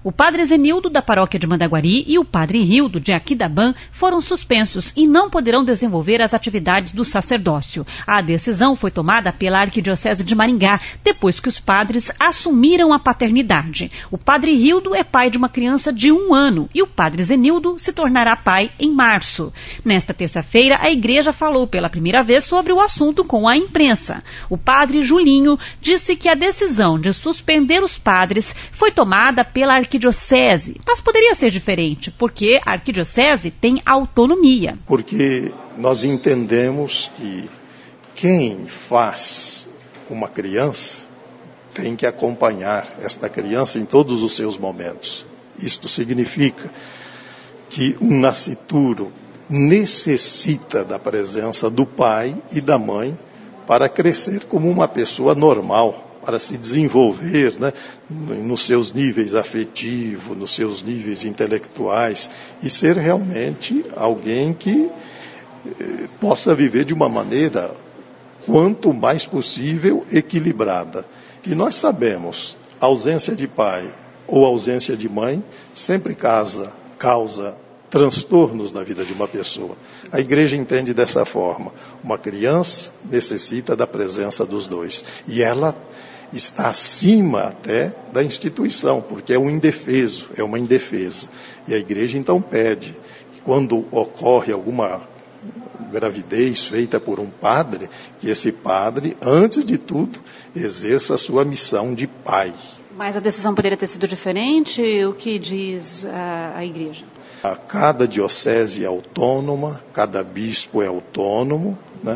O padre Zenildo, da paróquia de Mandaguari, e o padre Rildo, de Aquidabã, foram suspensos e não poderão desenvolver as atividades do sacerdócio. A decisão foi tomada pela Arquidiocese de Maringá, depois que os padres assumiram a paternidade. O padre Rildo é pai de uma criança de 1 ano e o padre Zenildo se tornará pai em março. Nesta terça-feira, a igreja falou pela primeira vez sobre o assunto com a imprensa. O padre Julinho disse que a decisão de suspender os padres foi tomada pela arquidiocese, mas poderia ser diferente, porque a arquidiocese tem autonomia. Porque nós entendemos que quem faz uma criança tem que acompanhar esta criança em todos os seus momentos. Isto significa que um nascituro necessita da presença do pai e da mãe para crescer como uma pessoa normal, para se desenvolver, né, nos seus níveis afetivos, nos seus níveis intelectuais, e ser realmente alguém que possa viver de uma maneira, quanto mais possível, equilibrada. E nós sabemos, a ausência de pai ou ausência de mãe sempre causa transtornos na vida de uma pessoa. A igreja entende dessa forma. Uma criança necessita da presença dos dois. E ela está acima até da instituição, porque é um indefeso, é uma indefesa. E a igreja então pede que quando ocorre alguma gravidez feita por um padre, que esse padre, antes de tudo, exerça a sua missão de pai. Mas a decisão poderia ter sido diferente? O que diz a igreja? Cada diocese é autônoma, cada bispo é autônomo, né?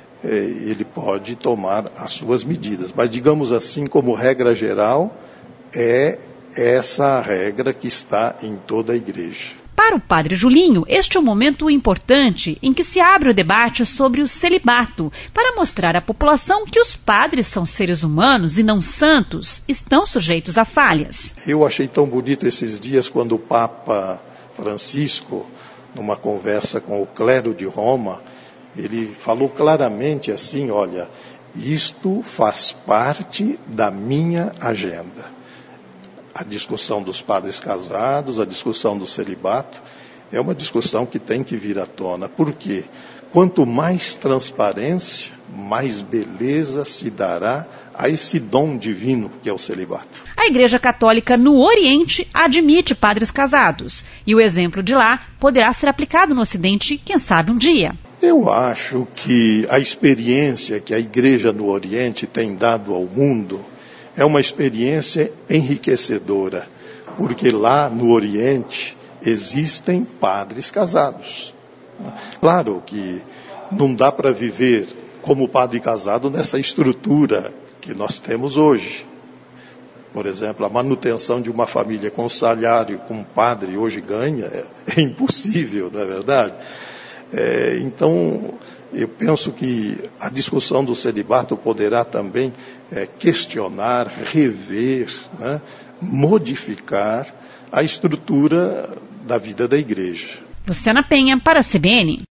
Ele pode tomar as suas medidas. Mas, digamos assim, como regra geral, é essa a regra que está em toda a igreja. Para o padre Julinho, este é um momento importante em que se abre o debate sobre o celibato, para mostrar à população que os padres são seres humanos e não santos, estão sujeitos a falhas. Eu achei tão bonito esses dias quando o Papa Francisco, numa conversa com o clero de Roma, ele falou claramente assim, olha, isto faz parte da minha agenda. A discussão dos padres casados, a discussão do celibato, é uma discussão que tem que vir à tona. Por quê? Quanto mais transparência, mais beleza se dará a esse dom divino que é o celibato. A Igreja Católica no Oriente admite padres casados. E o exemplo de lá poderá ser aplicado no Ocidente, quem sabe um dia. Eu acho que a experiência que a Igreja no Oriente tem dado ao mundo é uma experiência enriquecedora, porque lá no Oriente existem padres casados. Claro que não dá para viver como padre casado nessa estrutura que nós temos hoje. Por exemplo, a manutenção de uma família com o salário que um padre hoje ganha é impossível, não é verdade? Então, eu penso que a discussão do celibato poderá também questionar, rever, né, modificar a estrutura da vida da igreja. Luciana Penha, para a CBN.